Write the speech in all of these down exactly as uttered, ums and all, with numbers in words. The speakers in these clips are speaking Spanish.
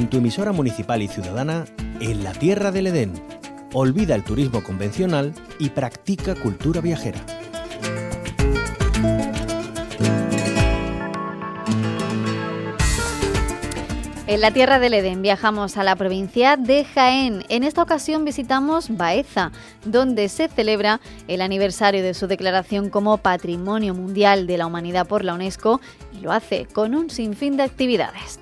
en tu emisora municipal y ciudadana, En la Tierra del Edén. Olvida el turismo convencional y practica cultura viajera. En la Tierra del Edén viajamos a la provincia de Jaén. En esta ocasión visitamos Baeza, donde se celebra el aniversario de su declaración como Patrimonio Mundial de la Humanidad por la UNESCO, y lo hace con un sinfín de actividades.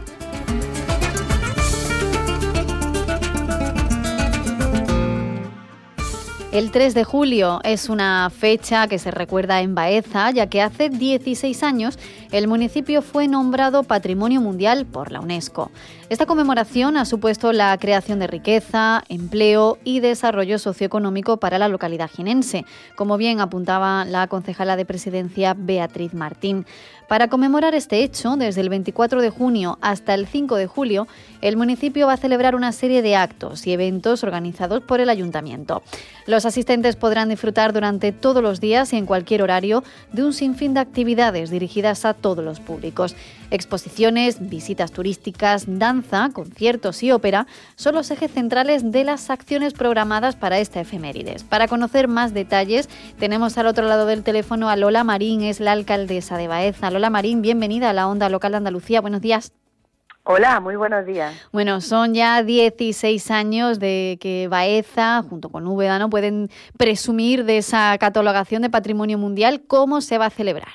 El tres de julio es una fecha que se recuerda en Baeza, ya que hace dieciséis años el municipio fue nombrado Patrimonio Mundial por la UNESCO. Esta conmemoración ha supuesto la creación de riqueza, empleo y desarrollo socioeconómico para la localidad jienense, como bien apuntaba la concejala de Presidencia Beatriz Martín. Para conmemorar este hecho, desde el veinticuatro de junio hasta el cinco de julio, el municipio va a celebrar una serie de actos y eventos organizados por el ayuntamiento. Los asistentes podrán disfrutar durante todos los días y en cualquier horario de un sinfín de actividades dirigidas a todos los públicos. Exposiciones, visitas turísticas, danza, conciertos y ópera son los ejes centrales de las acciones programadas para esta efemérides. Para conocer más detalles, tenemos al otro lado del teléfono a Lola Marín, es la alcaldesa de Baeza. Lola Marín, bienvenida a la Onda Local de Andalucía. Buenos días. Hola, muy buenos días. Bueno, son ya dieciséis años de que Baeza, junto con Úbeda, ¿no?, pueden presumir de esa catalogación de Patrimonio Mundial. ¿Cómo se va a celebrar?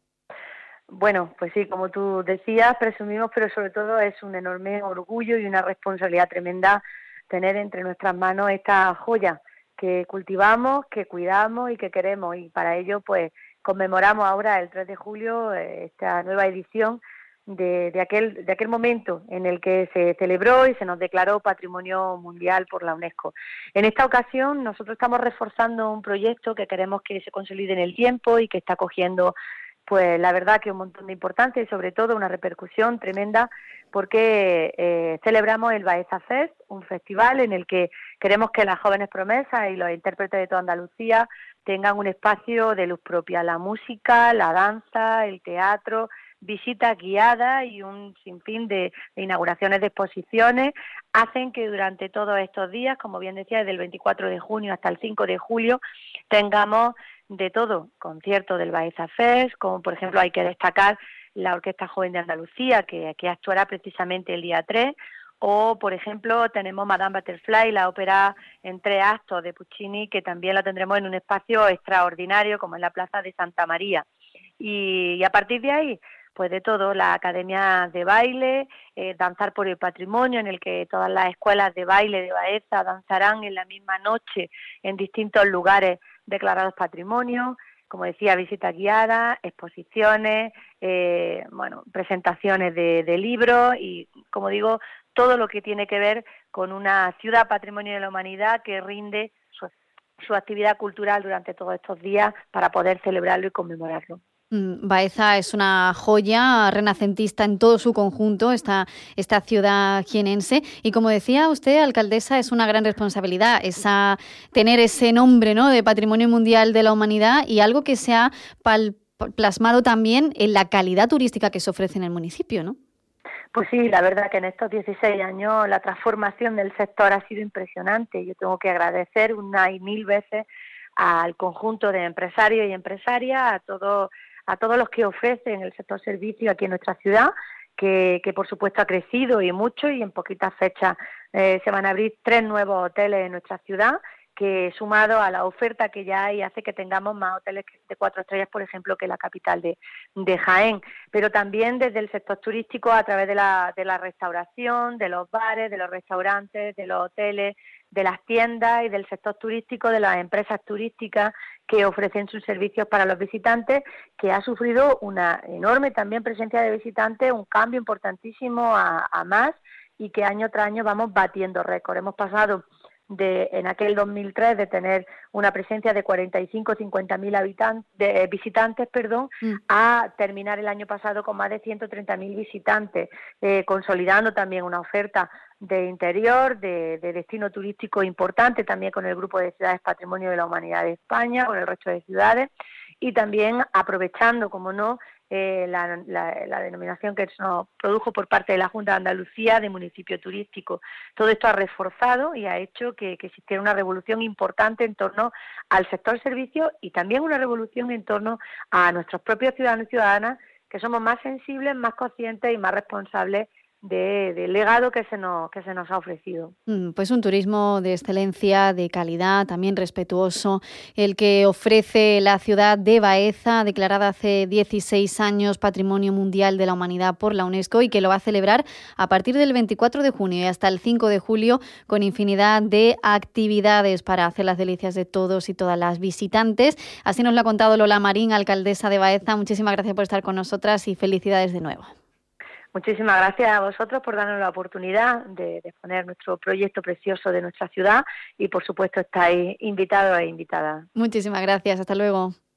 Bueno, pues sí, como tú decías, presumimos, pero sobre todo es un enorme orgullo y una responsabilidad tremenda tener entre nuestras manos esta joya que cultivamos, que cuidamos y que queremos. Y para ello, pues, conmemoramos ahora el tres de julio esta nueva edición de, de, aquel, de aquel momento en el que se celebró y se nos declaró Patrimonio Mundial por la UNESCO. En esta ocasión nosotros estamos reforzando un proyecto que queremos que se consolide en el tiempo y que está cogiendo, pues la verdad que un montón de importancia y sobre todo una repercusión tremenda, porque eh, celebramos el Baeza Fest, un festival en el que queremos que las jóvenes promesas y los intérpretes de toda Andalucía tengan un espacio de luz propia. La música, la danza, el teatro, visitas guiadas y un sinfín de, de inauguraciones de exposiciones hacen que durante todos estos días, como bien decía, desde el veinticuatro de junio hasta el cinco de julio, tengamos de todo, conciertos del Baeza Fest, como por ejemplo hay que destacar la Orquesta Joven de Andalucía, que, que actuará precisamente el día tres, o por ejemplo tenemos Madame Butterfly, la ópera en tres actos de Puccini, que también la tendremos en un espacio extraordinario como en la Plaza de Santa María. Y, y a partir de ahí, pues de todo, la Academia de Baile, eh, Danzar por el Patrimonio, en el que todas las escuelas de baile de Baeza danzarán en la misma noche en distintos lugares declarados patrimonio, como decía, visitas guiadas, exposiciones, eh, bueno, presentaciones de, de libros y, como digo, todo lo que tiene que ver con una ciudad patrimonio de la humanidad que rinde su, su actividad cultural durante todos estos días para poder celebrarlo y conmemorarlo. Baeza es una joya renacentista en todo su conjunto, esta, esta ciudad jienense, y como decía usted, alcaldesa, es una gran responsabilidad esa, tener ese nombre, ¿no?, de Patrimonio Mundial de la Humanidad, y algo que se ha pal, plasmado también en la calidad turística que se ofrece en el municipio, ¿no? Pues sí, la verdad que en estos dieciséis años la transformación del sector ha sido impresionante. Yo tengo que agradecer una y mil veces al conjunto de empresarios y empresarias, a todos a todos los que ofrecen el sector servicio aquí en nuestra ciudad, que, que por supuesto ha crecido y mucho, y en poquitas fechas eh, se van a abrir tres nuevos hoteles en nuestra ciudad, que sumado a la oferta que ya hay hace que tengamos más hoteles de cuatro estrellas, por ejemplo, que la capital de, de Jaén. Pero también desde el sector turístico, a través de la, de la restauración, de los bares, de los restaurantes, de los hoteles, de las tiendas y del sector turístico, de las empresas turísticas que ofrecen sus servicios para los visitantes, que ha sufrido una enorme también presencia de visitantes, un cambio importantísimo a, a más, y que año tras año vamos batiendo récord. Hemos pasado de en aquel dos mil tres de tener una presencia de cuarenta y cinco, cincuenta mil habitantes, de, eh, visitantes, perdón, mm. a terminar el año pasado con más de ciento treinta mil visitantes, eh, consolidando también una oferta de interior, de, de destino turístico importante, también con el grupo de ciudades Patrimonio de la Humanidad de España, con el resto de ciudades, y también aprovechando, como no, eh, la, la, la denominación que se nos produjo por parte de la Junta de Andalucía de municipio turístico. Todo esto ha reforzado y ha hecho que, que existiera una revolución importante en torno al sector servicios y también una revolución en torno a nuestros propios ciudadanos y ciudadanas, que somos más sensibles, más conscientes y más responsables de, del legado que se nos que se nos ha ofrecido. Pues un turismo de excelencia, de calidad, también respetuoso, el que ofrece la ciudad de Baeza, declarada hace dieciséis años Patrimonio Mundial de la Humanidad por la UNESCO, y que lo va a celebrar a partir del veinticuatro de junio y hasta el cinco de julio con infinidad de actividades para hacer las delicias de todos y todas las visitantes. Así nos lo ha contado Lola Marín, alcaldesa de Baeza. Muchísimas gracias por estar con nosotras y felicidades de nuevo. Muchísimas gracias a vosotros por darnos la oportunidad de, de exponer nuestro proyecto precioso de nuestra ciudad y, por supuesto, estáis invitados e invitadas. Muchísimas gracias. Hasta luego.